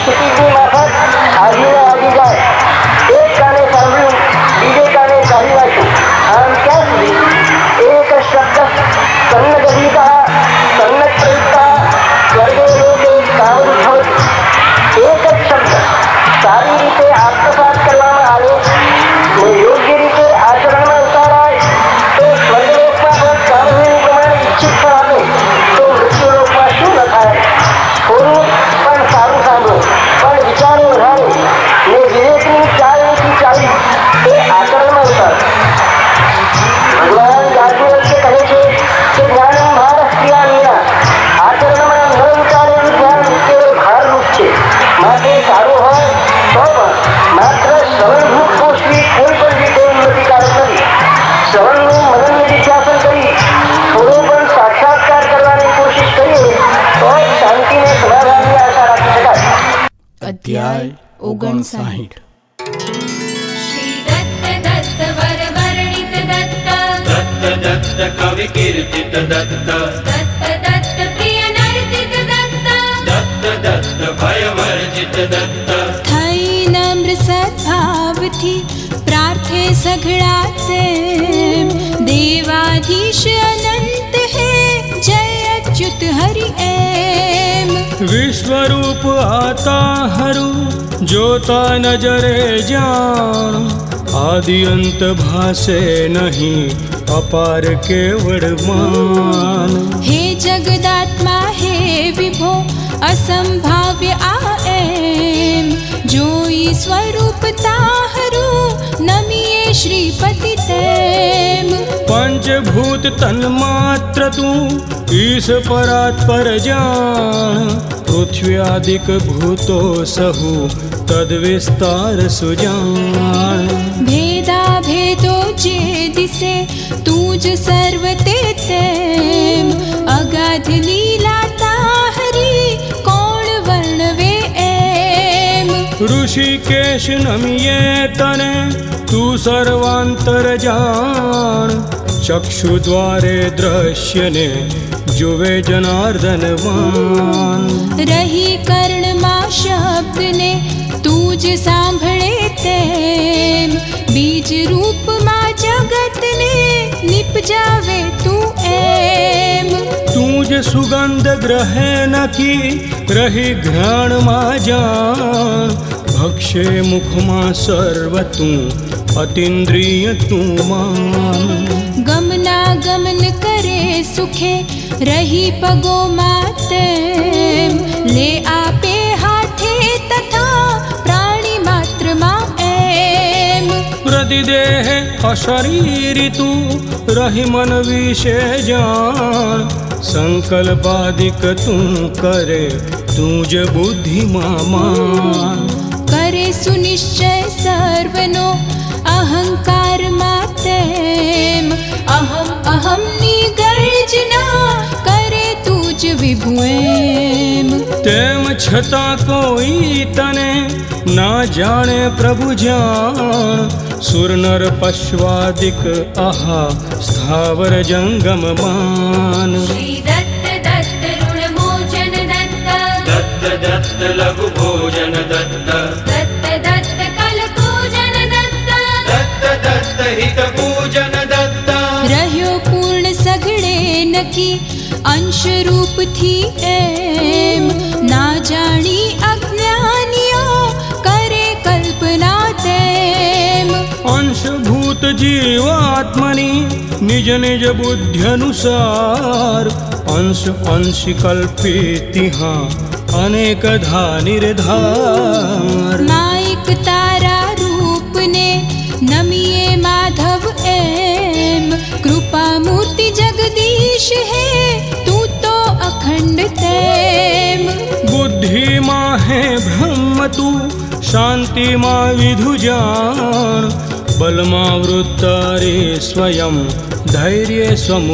ક્ષિતિજની માફક આવીને આવી જાય. એક કાને સાંભળ્યું, બીજે કાને ચાલી વાંચ્યું. આમ ક્યાં સુધી? એક શબ્દ સન્નગધિતઃ સન્નપ્રયુક્તઃ સ્વર્ગે લોકે કાવરું ભવતિ. એક જ શબ્દ સારી રીતે આત્મસાત કરવામાં આવે ને યોગ્ય રીતે આચરણમાં ઉતારાય તો સ્વર્ગલોકમાં પણ કામધેનુ પ્રમાણે ઈચ્છિત ફળ આપે. તો મૃત્યુલોકમાં શું ન થાય? થોડું પણ સારું સાંભળો, પણ વિચારો વધારે ને વિવેકની ચાલ નીતિ ચાલી એ આચરણમાં ઉતારો. ભગવાન યાજ્ઞવલ્ક્ય કહે છે કે જ્ઞાનમ ભારસ્ત્રિયાણીના, આચરણમાં ન ઉતારેલું જ્ઞાન કેવળ ભારરૂપ છે. માટે સારું હોય તો પણ માત્ર શ્રવણભૂત કોષની કોઈ પણ રીતે ઉન્નતિકારક નથી. શ્રવણનું મનન નિધિધ્યાસન કરી થોડો પણ સાક્ષાત્કાર કરવાની કોશિશ કરીએ તો જ શાંતિને સમાધાનની આશા રાખી શકાય. અધ્યાય 59. શ્રી દત્ત દત્ત વર વર્ણિત દત્ત, દત્ત દત્ત કવિ કીર્તિત દત્ત, દત્ત દત્ત પ્રિય નર્તિત દત્ત, દત્ત દત્ત ભય વર્જિત દત્ત, થઈ નમ્ર સદભાવથી પ્રાર્થે સઘળા તેમ, દેવાધીશ અનંત હે જય અચ્યુત હરિ એમ. વિશ્વરૂપ આતા હરું જોતા નજરે જાણ, આદિ અંત ભાસે નહીં અપાર કેવળ માન. હે જગદાત્મા હે વિભો અસંભાવ્ય આ એમ, જોઈ સ્વરૂપ તાહરું નમીએ શ્રીપતિ તેમ. પંચભૂત તન્માત્ર તું ઈશ પરાત્પર જાણ, પૃથ્વ્યાદિક ભૂતો સહુ તદ વિસ્તાર સુજાણ. ભેદા ભેદો જે દિશે તું જ સર્વ તે તેમ, અગાધ લીલા તાહરી કોણ વર્ણવે એમ. ઋષિકેશ નમિયે તને તું સર્વાંતર જાણ, ચક્ષુ દ્વારે દ્રશ્યને જુવે જનાર્દનવાન. રહી કર્ણમાં શબ્દને તું જ સાંભળે તેમ, બીજ રૂપમાં જગતને નિપજાવે તું એમ. તું જ સુગંધ ગ્રહે નકી રહી ઘ્રાણમાં જાણ, ભક્ષે મુખમાં સર્વ તું અતિન્દ્રિય તું માન. ગમના ગમન કરે સુખે રહી પગોમાં તેમ, લે આપે હાથે તથા પ્રાણી માત્રમાં એમ. પ્રતિદેહ અશરીરી તું રહી મન વિશે જાણ, સંકલ્પાદિક તું કરે તું જ બુદ્ધિમાં માન. કરે સુનિશ્ચય સર્વનો અહંકારમાં તેમ, અહમ અહમની ગર્જના કરે તું જ વિભુ એમ. તેમ છતાં કોઈ તને ના જાણે પ્રભુ જાણ, સુર નર પશ્વાદિક આહા સ્થાવર જંગમ માન. શ્રી દત્ત દત્ત ઋણમોચન દત્ત, દત્ત દત્ત લઘુ ભોજન દત્ત, દત્ત દત્ત કલપૂજન દત્ત, દત્ત દત્ત હિત પૂજન દત્ત, રહ્યો પૂર્ણ સઘળે નકી અંશરૂપથી એમ, ના જાણી અજ્ઞાનીઓ કરે કલ્પના તેમ. અંશભૂત જીવાત્મની નિજ નિજ બુદ્ધિ અનુસાર, અંશ અંશી કલ્પિતિ હા અનેકધા નિર્ધાર. માયક તારા રૂપને નમીએ માધવ એમ, કૃપા મૂર્તિ જગદીશ હે તું તો અખંડ તેમ. બુદ્ધિમાં હે બ્રહ્મ તું શાંતિમાં વિધુ જાણ, બલમાં વૃત્તારે સ્વયં ધૈર્ય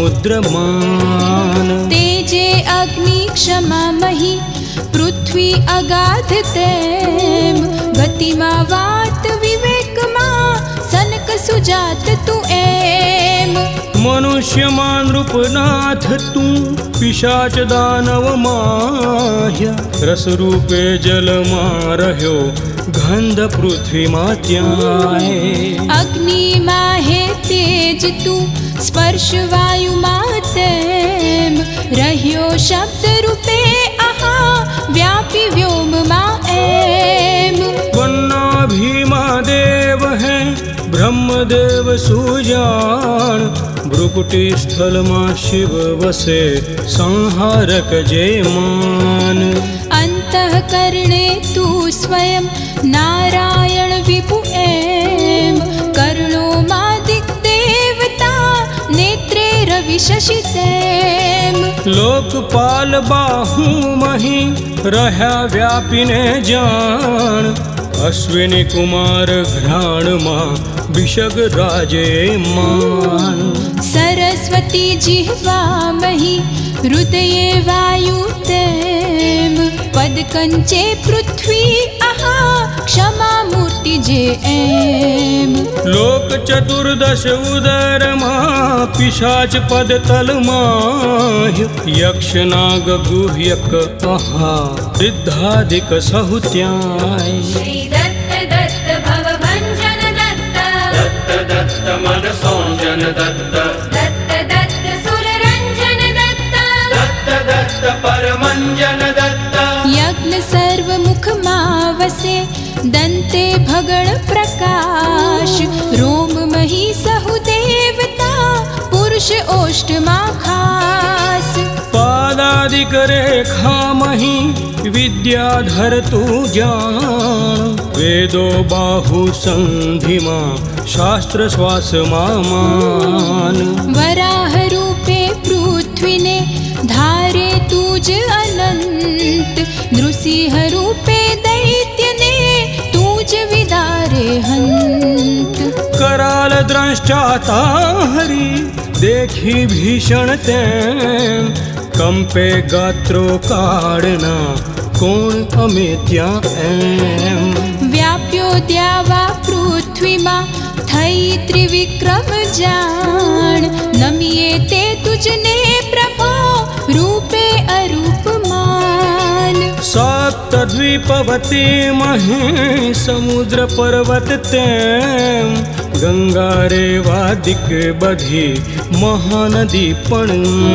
સમુદ્રમાન. તેજે અગ્નિ ક્ષમા મહી પૃથ્વી અગાધ તેમ, ગતિમાં વાત વિવેકમાં સનક સુજાત તું એમ. मनुष्यमान रूपनाथ तू पिशाच दानव माह्या रस रूपे जल मां रह्यो गंध पृथ्वी मात्याए अग्नि माहे तेज तू स्पर्श वायु मातेम रह्यो शब्द रूपे आहा व्यापी व्योम मा एम वन्ना भीमा देव है ब्रह्मदेव सुजान भ्रुकुटी स्थल मां शिव वसे संहारक जय मान अंतःकरणे तू स्वयं नारायण विभु एम कर्णो मादिक देवता नेत्रे रवि शशि तेम लोकपाल बाहु मही रह्या व्यापिने जान अश्विनी कुमार घ्राण मां विशग राजे मान सरस्वती जिह्वा मही हृदये वायु तेम पद कंचे पृथ्वी आहा क्षमा मूर्ति जे एम लोक चतुर्दश उदर मां पिशाच पद तल माह्य यक्ष नाग गुह्यक आहा सिद्धाधिक सहुत्याय श्री दत्त दत्त भव भंजन दत्त दत्त दत्त मन सौंजन दत्त दत्त दत्त सुर रंजन दत्त दत्त दत्त परमंजन दत्त यज्ञ सर्व मुख मावसे दंते भगण प्रकाश रोम मही सहु देवता पुरुष ओष्ठ खास पादादिक रेखा मही विद्याधर तू जान वेदो बाहु संधि मां शास्त्र श्वास मान वराह रूपे पृथ्वी ने धारे तुझ अनंत नृसिंह रूपे दैत्य ने तुझ विदारे हंत कराल द्रष्टा ताहरी देखी भीषण तें कंपे गात्रो काड़ना कोण अमेत्या एम व्याप्यो द्यावा पृथ्वी मा थई त्रिविक्रम जान नमिये ते तुझने प्रभो रूपे अरूप मान सप्तद्वीपवती मही समुद्र पर्वत तें गंगा रेवादिक बधी महानदी पण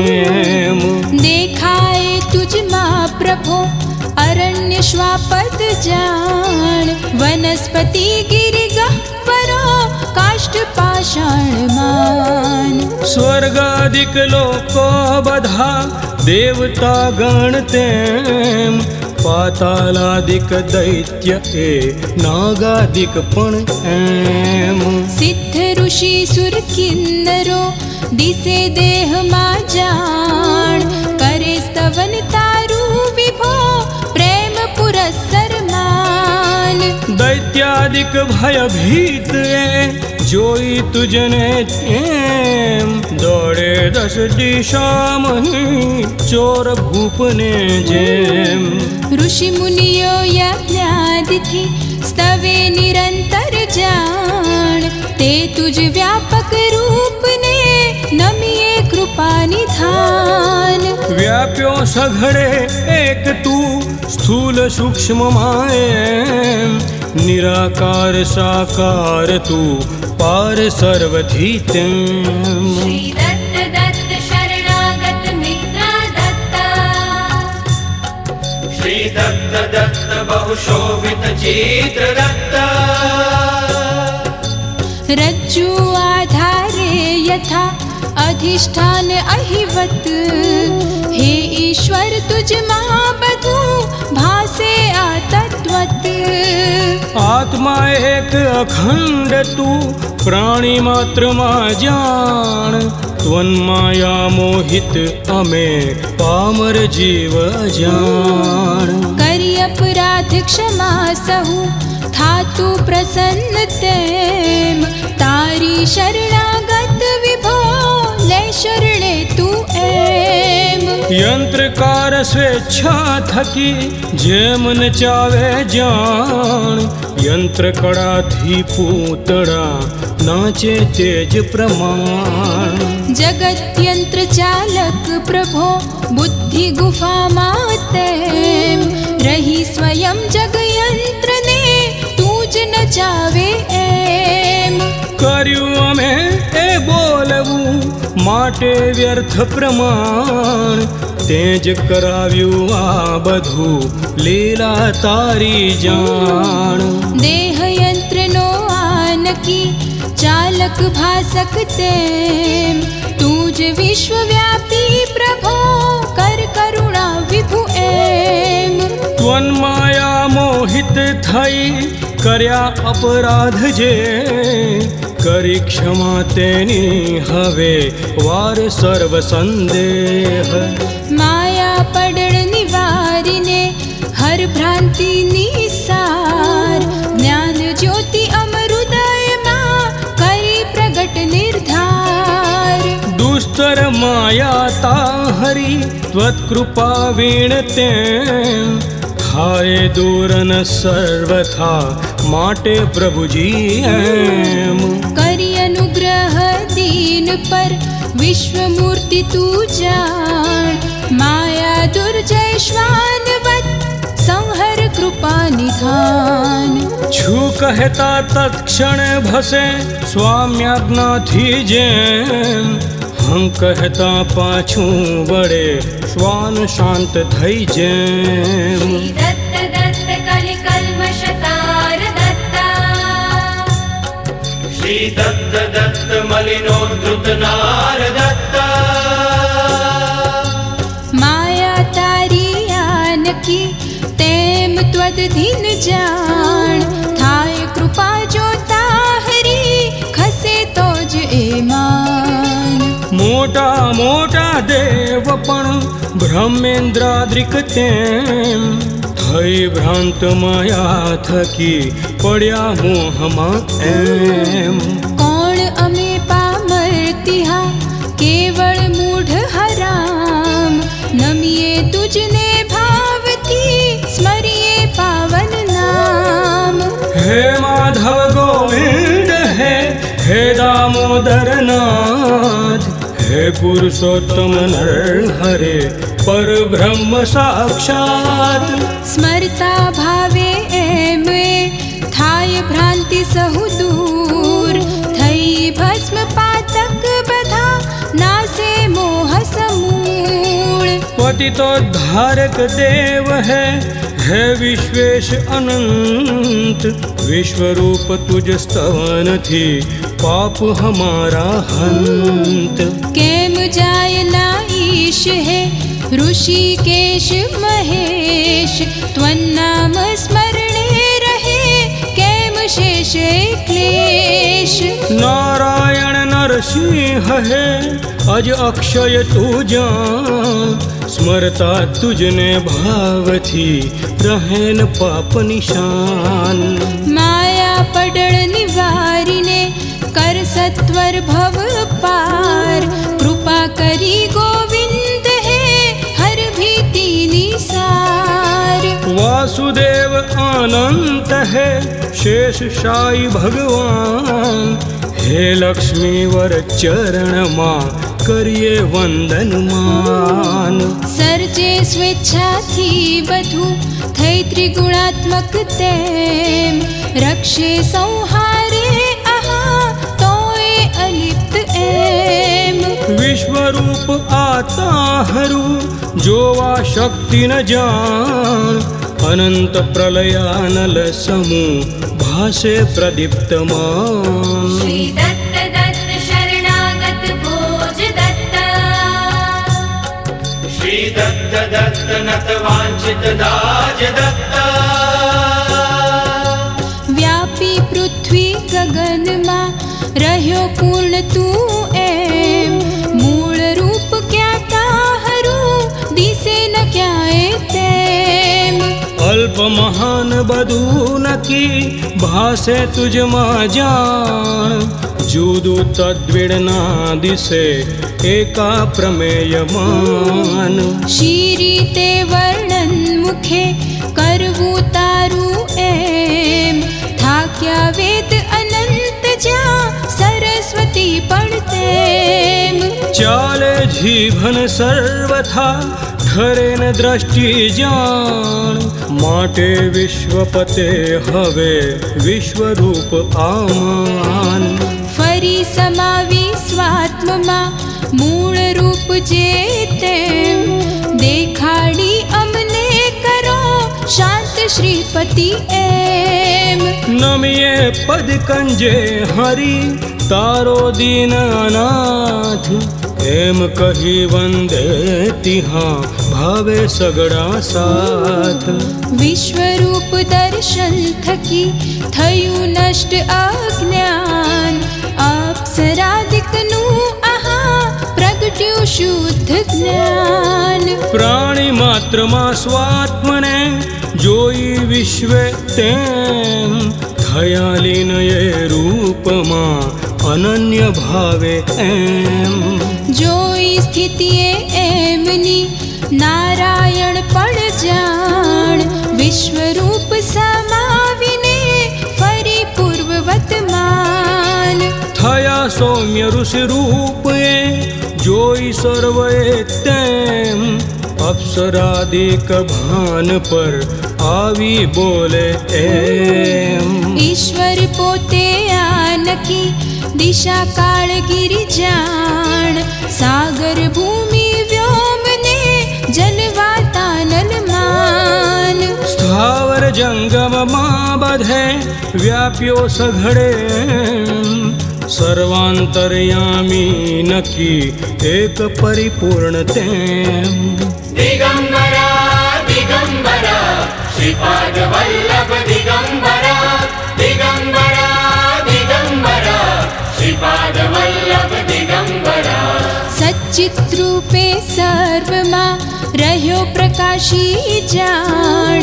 देखाए तुझ मा प्रभो अरण्य श्वापद जान वनस्पति गिरि गह्वरो काष्ठ पाषाण मान स्वर्गादिक लोको बधा देवता गण तें पातालादिक दैत्य ए नागादिक पण एम सिद्ध ऋषि सुर किन्नरो दिसे देह मा जान करे स्तवन तारु विभो प्रेम पुरस्सर मान दैत्यादिक भयभीत ए जोई तुझने एम दौड़े दस दिशा मही चोर भूपने जेम ऋषि मुनियो यज्ञादिथि स्तवे निरंतर जान ते तुझ व्यापक रूप ने नमिये कृपा निधान व्याप्यो सघड़े एक तू स्थूल सूक्ष्म माए निराकार साकार तू पार सर्वधीतं श्री दत्त दत्त शरणागत मित्र दत्त श्री दत्त दत्त बहुशोभित चित्र दत्त रज्जु आधारे यथा अधिष्ठान अहिवत हे ईश्वर तुझ महाबधु भासे आतत्वत आत्मा एक अखंड तू प्राणी मात्र मा जान त्वन्माया मोहित अमे पामर जीव जान करि अपराध क्षमा सहु थातु प्रसन्न तेम तारी शरणागत विभो ले शरणे तू एम यंत्रकार स्वेच्छा थकी जे मन चावे जान यंत्र कड़ा थी पूतड़ा नाचे तेज प्रमाण जगत्यंत्र चालक प्रभो बुद्धि गुफा मातेम रही स्वयं जगयंत्र ने तूज नचावे एम। કર્યું અમે એ બોલવું માટે વ્યર્થ પ્રમાણ, તે જ કરાવ્યું આ બધું લીલા તારી જાણ। देह यंत्र नो आनकी चालक भासक तेम तूज विश्वव्यापी प्रभो कर करुणा विभु एम। ત્વન માયા મોહિત થઈ કર્યા અપરાધ જે, કરી ક્ષમા તેની હવે વાર સર્વ સંદેહ। माया पडळ निवारिने हर भ्रांति निसार, ज्ञान ज्योति अमरुदय मा करी प्रगट निर्धार। दुस्तर माया ताहरी त्वत्कृपा वीण तें, થાય દૂર ન સર્વથા માટે પ્રભુજી એમ। करि अनुग्रह दीन पर विश्व मूर्ति तू जान, माया दुर्जय श्वानवत संहर कृपा निधान। છું કહેતા તત્ક્ષણ ભસે સ્વામ્યાજ્ઞાથી જેમ, હમ કહેતા પાછું વળે શ્વાન શાંત થઈ જેમ। श्री दत्त दत्त कलि कल्मषतार दत्ता, श्री दत्त दत्त मलिनोद्धृत नार दत्ता। माया तारी आनकी तेम त्वद धीन जान, थाय कृपा जो ताहरी खसे तो ज एमान। મોટા મોટા દેવ પણ બ્રહ્મેન્દ્રાદ્રિક તેમ, થઈ ભ્રાંત માયા થકી પડ્યા મોહમાં એમ। કોણ અમે પામર તિહા કેવળ મૂઢ હરામ, નમીએ તુજને ભાવથી સ્મરીએ પાવન નામ। હે માધવ ગોવિંદ હે દામોદર નાથ, હે પુરુષોત્તમ નરહરે પર બ્રહ્મ સાક્ષાત। સ્મરતા ભાવે એમ થાય ભ્રાંતિ સહુ દૂર, થઈ ભસ્મ પાતક બધા નાસે મોહ સમૂળ। पतितोद्धारक देव है विश्वेश अनंत, विश्वरूप तुझ स्तवन थी पाप हमारा हंत। केम जाय ना ईश है ऋषिकेश महेश, त्वन्नाम स्मरणे रहे केम शेषे क्लेश। नारायण नरसिंह है अज अक्षय तू जान, स्मरता तुझने भाव थी रहेन पाप निशान। माया पडळ निवारिने कर सत्वर भव पार, कृपा करी गोविंद है हर भीति निसार। वासुदेव अनंत है शेष शाई भगवान, हे लक्ष्मी वर चरण मां करिए वंदन मान। सर्जे स्वेच्छाथी बधु थई त्रिगुणात्मक तेम, रक्षे संहारे आहा तोय अलिप्त एम। विश्वरूप आता हरू जोवा शक्ति न जान, अनंत प्रलयानल समूह भासे प्रदीप्तमान। श्री दत्त दत्त शरणागत भोज दत्ता, श्री दत्त दत्त नत वांछित दाज दत्ता। व्यापी पृथ्वी गगन मा रह्यो पूर्ण तू एम, मूल रूप क्या ताहरू दिसे न क्याए तेम। अल्प महान बधु नकी भासे तुझ मा जान, जुदु तद्विड़ना दिसे एका प्रमेयमान। शीरीते वर्णन मुखे करवू तारू एम, થાક્યા વેદ અનંત જ્યાં સરસ્વતી પણ તેમ। ચાલે જીવન સર્વથા ઠરે ન દ્રષ્ટિ જાણ માટે વિશ્વપતે હવે વિશ્વરૂપ આમાન ફરી સમાવી સ્વાત્મમાં મૂળ રૂપ જે તેમ દેખાડી અમને કરો શાંત શ્રીપતિ એમ નમીએ પદ કંજે હરી તારો દીન અનાથ એમ કહી વંદે તિહા ભાવે સગડા સાથ વિશ્વરૂપ દર્શન થકી થયું નષ્ટ અજ્ઞાન અપ્સરાદિકનું આહા પ્રગટ્યું શુદ્ધ જ્ઞાન પ્રાણી માત્રમાં સ્વાત્મને જોઈ વિશ્વે તેમ થયા લીન એ રૂપમાં અનન્ય ભાવે એમ જોઈ સ્થિતિએ એમની નારાયણ પણ જાણ વિશ્વરૂપ સમાવીને ફરી પૂર્વવત માન થયા સૌમ્ય ઋષિ રૂપે જોઈ સર્વે તેમ અપ્સરાદિક ભાન પર આવી બોલે એમ ઈશ્વર પોતે આ નકી દિશા કાળ ગિરી જાણ સાગર ભૂમિ વ્યોમને જલવાતાનલ માન સ્થાવર જંગમમાં બધે વ્યાપ્યો સઘળે સર્વાંતર્યામી નકી એક પરિપૂર્ણ તેમ દિગંબરા દિગંબરા શ્રીપાદ વલ્લભ દિગંબરા દિગંબરા દિગંબરા શ્રીપાદ વલ્લભ દિગંબરા સચ્ચિત રૂપે સર્વમાં રહ્યો પ્રકાશી જાણ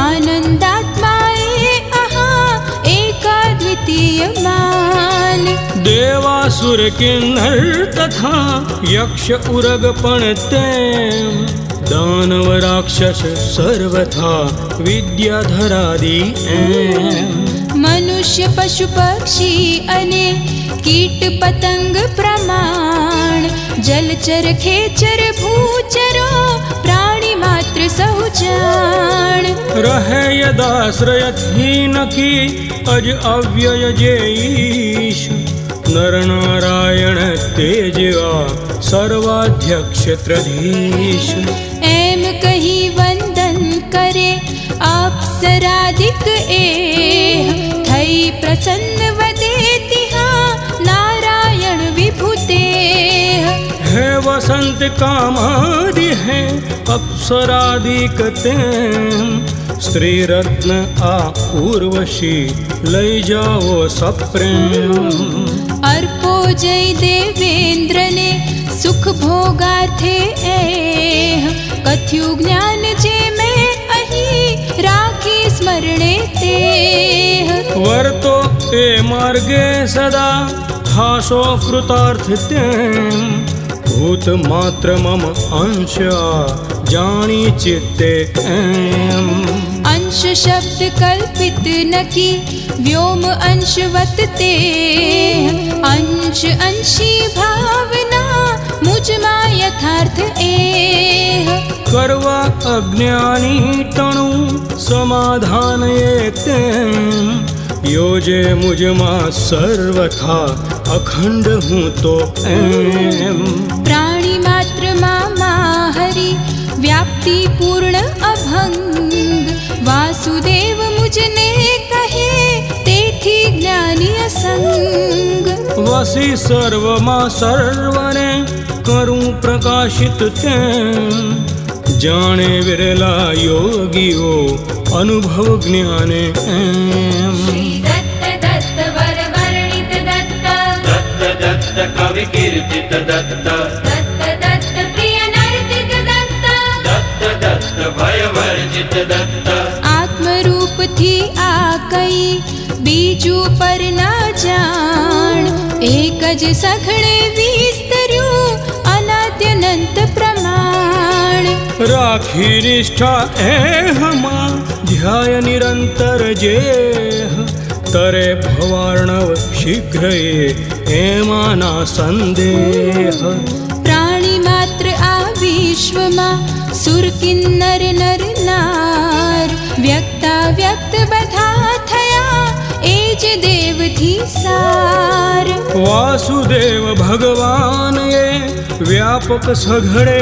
આનંદાત્માએ આહા એકાદ્વિતીય માન દેવાસુર કિન્નર તથા યક્ષ ઉરગ પણ તેમ દાનવ રાક્ષસ સર્વથા વિદ્યાધરાદી એમ મનુષ્ય પશુ પક્ષી અને કીટ પતંગ પ્રમાણ જલચર ખેચર ભૂચરો પ્રાણી માત્ર સહુ જાણ રહે યદાશ્રયથી નકી અજ અવ્યય જે ઈશ નર નારાયણ તેજવા સર્વાધ્યક્ષત્રધીશ એમ કહી વંદન કરે અપ્સરાદિક એ થઈ પ્રસન્ન વદે તિહા નારાયણ વિભૂતે હે વસંત કામાદિ હે અપ્સરાદિક તેમ સ્ત્રી રત્ન આ ઉર્વશી લઈ જાઓ સપ્રેમ અર્પો જય દેવેન્દ્રને સુખ ભોગાર્થે એ કથ્યું જ્ઞાન જે મેં અહીં રાખી સ્મરણે તે વર્તો એ માર્ગે સદા થાશો કૃતાર્થ તેમ ભૂત માત્ર મમ અંશ જાણી ચિત્તે એમ અંશ શબ્દ કલ્પિત નકી વ્યોમ અંશવત તે અંશ અંશી ભાવના મુજમાં યથાર્થ એ કરવા અજ્ઞાની તણું સમાધાન એ તેમ યોજે મુજમાં સર્વથા અખંડ હું તો એમ પ્રાણી માત્રમાં માહરી વ્યાપ્તિ પૂર્ણ અભંગ વાસુદેવ મુજને કહે તેથી જ્ઞાની અસંગ વસી સર્વમાં સર્વને કરું પ્રકાશિત તેમ જાણે વિરલા યોગીઓ અનુભવ જ્ઞાને એમ दत्त दत्त वर वर्णित दत्त दत्त दत्त कवि कीर्तित दत्त दत्त दत्त प्रिय नर्तित दत्त दत्त दत्त भय वर्जित दत्त આત્મરૂપથી આ કઈ બીજું પર ના જાણ એક જ સઘળે વિસ્તર્યું અનાદ્યનંત પ્રમાણ રાખી નિષ્ઠા એહમાં ધ્યાય નિરંતર જે તરે ભવાર્ણવ શીઘ્ર એમાંના સંદેહ. પ્રાણી માત્ર આ વિશ્વમાં સુર કિન્નર નર નાર, વ્યક્તા વ્યક્ત બધા થયા એ જ દેવથી સાર. વાસુદેવ ભગવાન એ વ્યાપક સઘળે,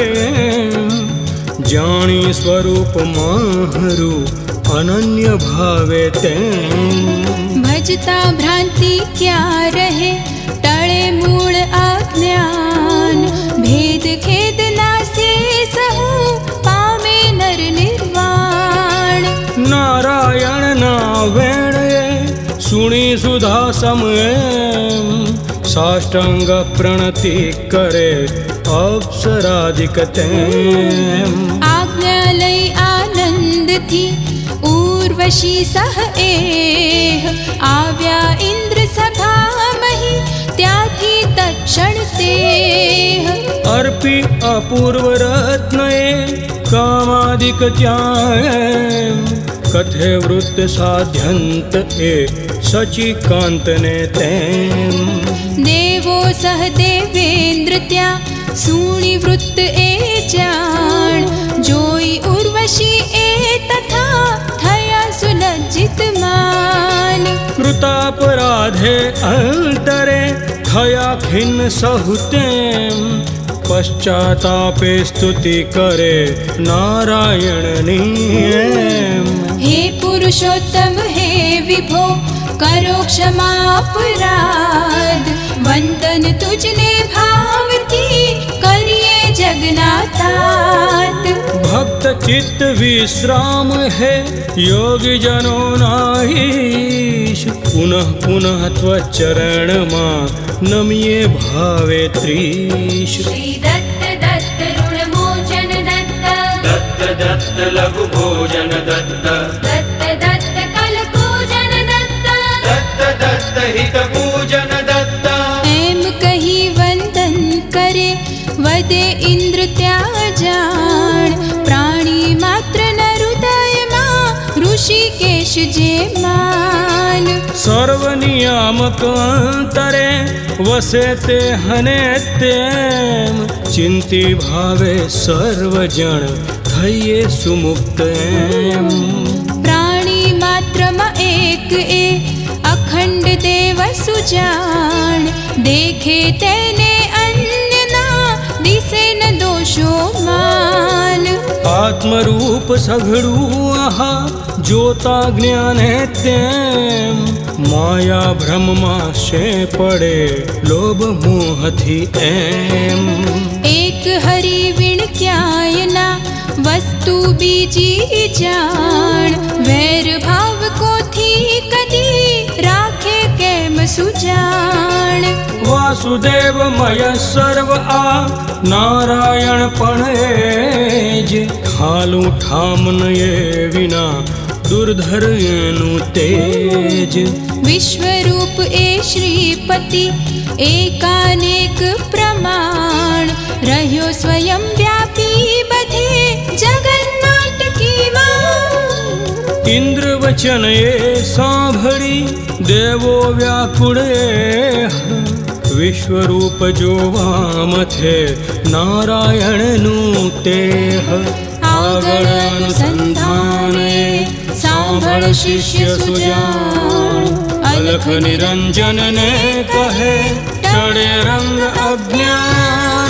જાણી સ્વરૂપ માહરું અનન્ય ભાવે તેમ. ભજતા ભ્રાંતિ ક્યાં રહે, ટળે મૂળ અજ્ઞાન, ભેદ ખેદ નાસે સહુ પામે નર નિર્વાણ. નારાયણ ના વેણએ સુણી સુધા સમયે, સાષ્ટાંગ પ્રણતિ કરે અપ્સરાદિક તેમ. આજ્ઞા લઈ આનંદથી ઉર્વશી સહ એહ, આવ્યા ઇન્દ્ર સભા મહી ત્યાંથી તત્ક્ષણ તેહ. અર્પી અપૂર્વ રત્નએ કામાદિક ત્યાં, કથે વૃત્ત સાધ્યંત એ સચિકાંતને તેમ. દેવો સહ દેવેન્દ્ર ત્યાં સુણી વૃત્ત એ જાણ, જોઈ ઉર્વશી એ તથા થયા સુલજ્જિત માન. કૃતાપરાધે અંતરે થયા ખિન્ન સહુ તેમ, પશ્ચાતાપે સ્તુતિ કરે નારાયણની એમ. હે પુરુષોત્તમ હે વિભો કરો ક્ષમા અપરાધ, વંદન તુજને ભાવથી કરીએ જગન્નાથાત. ભક્ત ચિત્ત વિશ્રામ હે યોગી જનો નાહીશ, પુનઃ પુનઃ ત્વચરણમાં નમીએ ભાવે ત્રીશ. श्री दत्त दत्त ऋण मोचन दत्त, दत्त दत्त लघु भोजन दत्त, दत्त दत्त कल पूजन दत्त, दत्त दत्त हित पूजन दत्त. એમ કહી વંદન કરે વદે ઇન્દ્ર ત્યાં જાણ, પ્રાણી માત્ર ન હૃદયમાં ઋષિકેશ જે માન. સર્વ નિયામક અંતરે વસે તે હને તેમ, ચિંતી ભાવે સર્વ જણ થઈએ સુમુક્ત એમ. પ્રાણી માત્રમાં એક એ અખંડ દેવ સુજાણ, દેખે તેને અન્યના દિશે ન દોષો માન. આત્મરૂપ સઘળું આહા જોતા જ્ઞાને તેમ, માયા ભ્રમમાં શે પડે લોભ મોહથી એમ. એક હરિ વિણ ક્યાંય ના વસ્તુ બીજી જાણ, વેર ભાવ કોથી કદી રાખે કેમ સુજાણ. વાસુદેવમય સર્વ આ નારાયણ પણ એ જ, ખાલું ઠામન એ વિના દુર્ધર એનું તેજ. વિશ્વરૂપ એ શ્રીપતિ એકાનેક પ્રમાણ, રહ્યો સ્વયં વ્યાપી બધે જગન્નાટકીમાં. ઇન્દ્ર વચન એ સાંભળી દેવો વ્યાકુળે, વિશ્વરૂપ જોવા મથે નારાયણનું તેહ. આગળ અનુસંધાને સાંભળ શિષ્ય સુજાણ, અલખ નિરંજન ને કહે ચડે રંગ અજ્ઞાન.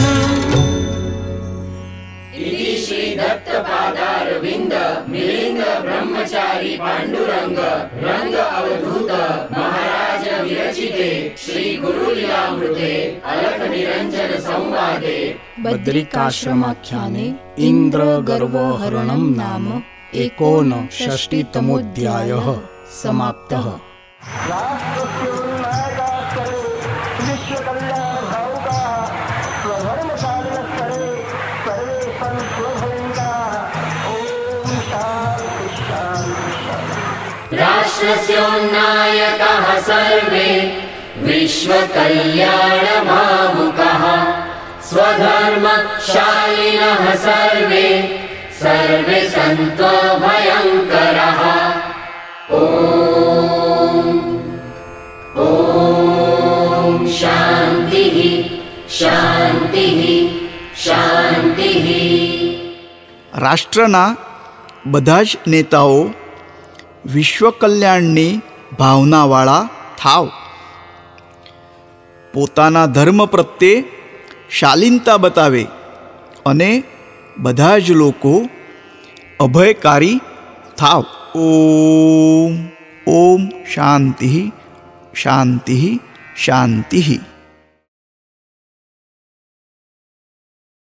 श्री दत्त पादारविंद मिलिंद ब्रह्मचारी पांडुरंग रंग अवधूत महाराज विरचिते श्री गुरुलीलामृते अलख निरंजन संवादे बद्रिकाश्रमाख्याने इंद्र गर्वहरणं नाम 59तमोऽध्यायः समाप्तः। राष्ट्रस्योन्नायकः सर्वे विश्वकल्याणभावुकः स्वधर्मशालिनः सर्वे सर्वे सन्तो भयङ्करः। ॐ શાંતિઃ શાંતિઃ. રાષ્ટ્રના બધા જ નેતાઓ વિશ્વ કલ્યાણની ભાવનાવાળા થાવ. પોતાના ધર્મ પ્રત્યે શાલીનતા બતાવે અને બધા જ લોકો અભયકારી થાવ. ઓમ ઓમ શાંતિ શાંતિ શાંતિ.